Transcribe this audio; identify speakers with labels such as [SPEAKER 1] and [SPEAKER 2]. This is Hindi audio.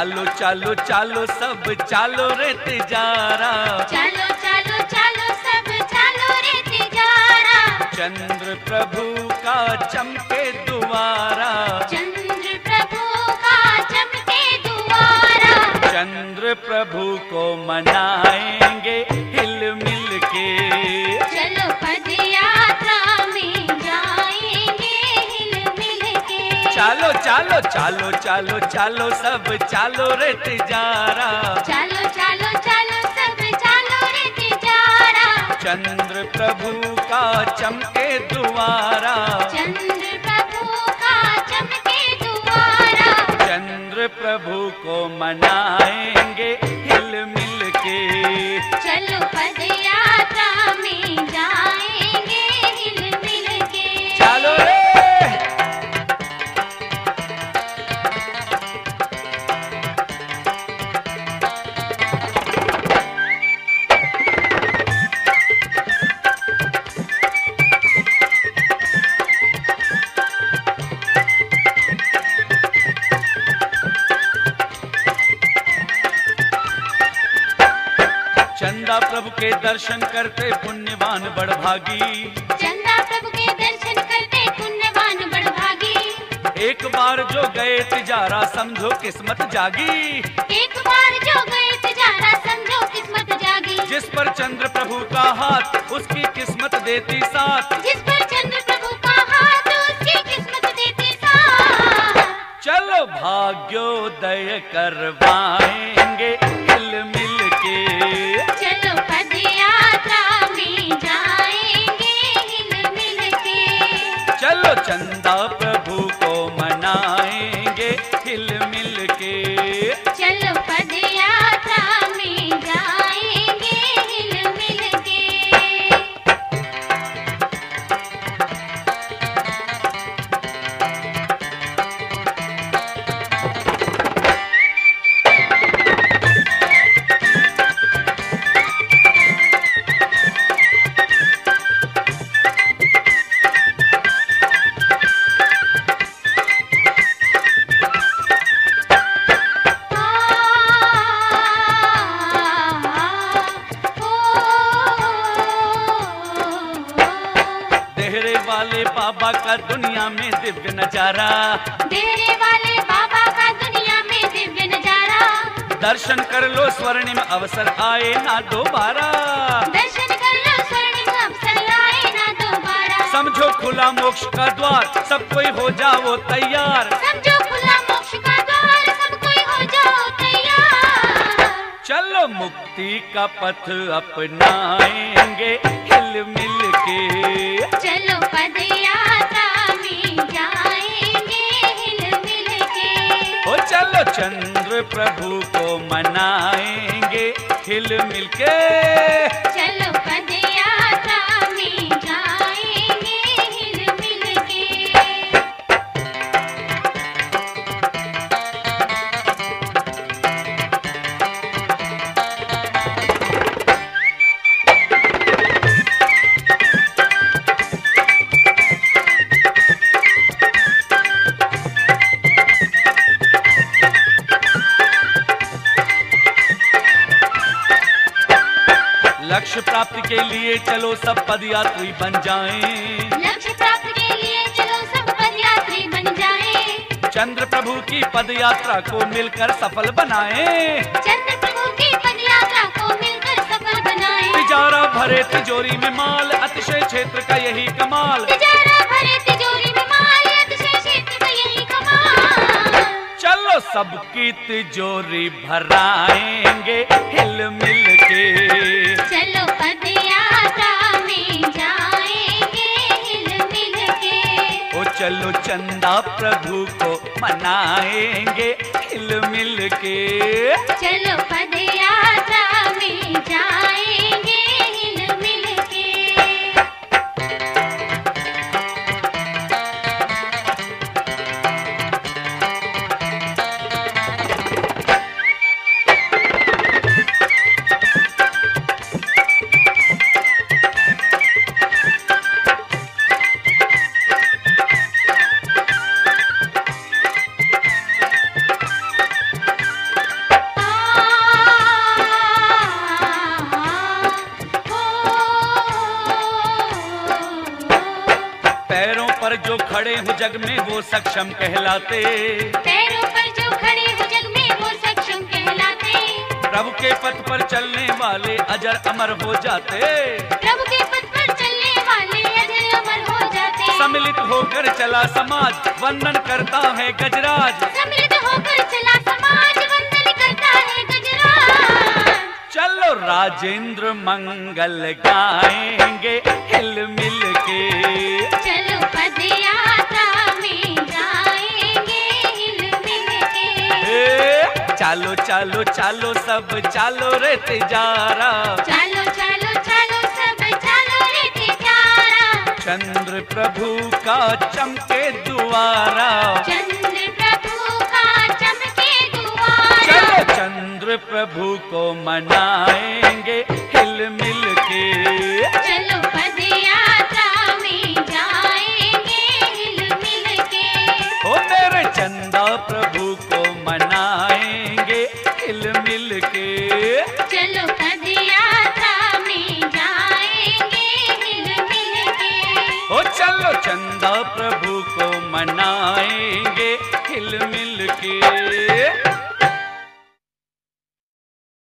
[SPEAKER 1] चालो चालो चालो सब चालो रे तिजारा,
[SPEAKER 2] चलो चलो चलो सब चलो रे तिजारा।
[SPEAKER 1] चंद्र प्रभु का चमके दुआरा,
[SPEAKER 2] चंद्र प्रभु का चमके दुआरा।
[SPEAKER 1] चंद्र प्रभु को मनाएंगे हिल मिल के।
[SPEAKER 2] चलो पद यात्रा में जाएंगे हिल मिल के।
[SPEAKER 1] चालो चालो चालो चालो चालो सब चालो रे तिजारा,
[SPEAKER 2] चलो चलो चलो सब चलो रे तिजारा।
[SPEAKER 1] चंद्र प्रभु का चमके दुआरा,
[SPEAKER 2] चंद्र प्रभु का चमके दुआरा।
[SPEAKER 1] चंद्र प्रभु को मनाएंगे हिल मिल के।
[SPEAKER 2] चलो पद यात्रा में जाएंगे हिल मिल के।
[SPEAKER 1] चालो रे। चंदा प्रभु के दर्शन करते पुण्यवान बड़भागी,
[SPEAKER 2] चंदा प्रभु के दर्शन करते पुण्यवान बड़भागी।
[SPEAKER 1] एक बार जो गए तिजारा समझो किस्मत जागी।
[SPEAKER 2] एक बार जो गए तिजारा समझो किस्मत जागी।
[SPEAKER 1] जिस पर चंद्र प्रभु का हाथ उसकी किस्मत देती साथ,
[SPEAKER 2] जिस पर चंद्र प्रभु का हाथ उसकी किस्मत देती साथ।
[SPEAKER 1] चलो भाग्योदय करवाएंगे हिल मिल के।
[SPEAKER 2] चलो पद यात्रा में जाएंगे हिल मिल के।
[SPEAKER 1] चलो चंदा प्रभु को मनाएंगे हिल मिल के।
[SPEAKER 2] चलो पद यात्रा में जाएंगे हिल मिल के।
[SPEAKER 1] देहरे वाले बाबा का दुनिया में दिव्य नजारा,
[SPEAKER 2] डेरे वाले बाबा का दुनिया में दिव्य नजारा।
[SPEAKER 1] दर्शन कर लो स्वर्णिम अवसर आए ना दोबारा।
[SPEAKER 2] दर्शन कर लो स्वर्णिम अवसर आए ना दोबारा।
[SPEAKER 1] समझो खुला मोक्ष का द्वार, सब कोई हो जाओ तैयार।
[SPEAKER 2] समझो खुला मोक्ष का द्वार, सब कोई हो जाओ तैयार।
[SPEAKER 1] चलो मुक्ति का पथ अपनाएंगे हिल मिल के।
[SPEAKER 2] चलो पद यात्रा में जाएंगे हिल मिल के।
[SPEAKER 1] ओ चलो चंद्र प्रभु को मनाएंगे हिल मिल के।
[SPEAKER 2] चलो पद यात्रा में जाएंगे हिल मिल के।
[SPEAKER 1] लक्ष्य प्राप्ति के लिए चलो सब पदयात्री बन जाएं।
[SPEAKER 2] लक्ष्य प्राप्ति के लिए चलो सब पदयात्री बन जाएं।
[SPEAKER 1] चंद्र प्रभु की पदयात्रा को मिलकर सफल बनाएं।
[SPEAKER 2] चंद्र प्रभु की पदयात्रा को मिलकर सफल बनाएं।
[SPEAKER 1] तिजारा भरे तिजोरी में माल, अतिशय क्षेत्र का यही कमाल।
[SPEAKER 2] तिजारा भरे तिजोरी में माल, अतिशय क्षेत्र का यही कमाल।
[SPEAKER 1] चलो सबकी तिजोरी भराएंगे हिल मिल के।
[SPEAKER 2] चलो पद यात्रा में जाएंगे हिल मिल के।
[SPEAKER 1] ओ चलो चंदा प्रभु को मनाएंगे हिल मिल के।
[SPEAKER 2] चलो पद यात्रा में जाएंगे हिल मिल के।
[SPEAKER 1] जग में वो सक्षम कहलाते,
[SPEAKER 2] पैरों पर जो खड़े हो जग में वो सक्षम कहलाते,
[SPEAKER 1] प्रभु के पथ पर चलने वाले अजर अमर हो जाते,
[SPEAKER 2] प्रभु के पथ पर चलने वाले अजर अमर हो जाते।
[SPEAKER 1] सम्मिलित होकर चला समाज वंदन करता है गजराज,
[SPEAKER 2] सम्मिलित होकर चला समाज वंदन करता है गजराज।
[SPEAKER 1] चलो राजेंद्र मंगल गाएंगे हिल मिल के,
[SPEAKER 2] चलो पद यात्रा में जाएंगे हिल मिल के।
[SPEAKER 1] चालो चालो चालो सब चालो रे तिजारा,
[SPEAKER 2] चलो चलो चलो सब चलो रे तिजारा।
[SPEAKER 1] चंद्र प्रभु का चमके दुआरा,
[SPEAKER 2] चंद्र प्रभु का चमके दुआरा।
[SPEAKER 1] चलो चंद्र प्रभु को मनाएंगे हिल मिल के,
[SPEAKER 2] चलो पद यात्रा में जाएंगे हिल मिल के।
[SPEAKER 1] ओ मेरे चंदा प्रभु को मनाएंगे हिल मिल के,
[SPEAKER 2] चलो पद यात्रा में जाएंगे हिल मिल के।
[SPEAKER 1] ओ चलो चंदा प्रभु को मनाएंगे हिल मिल के।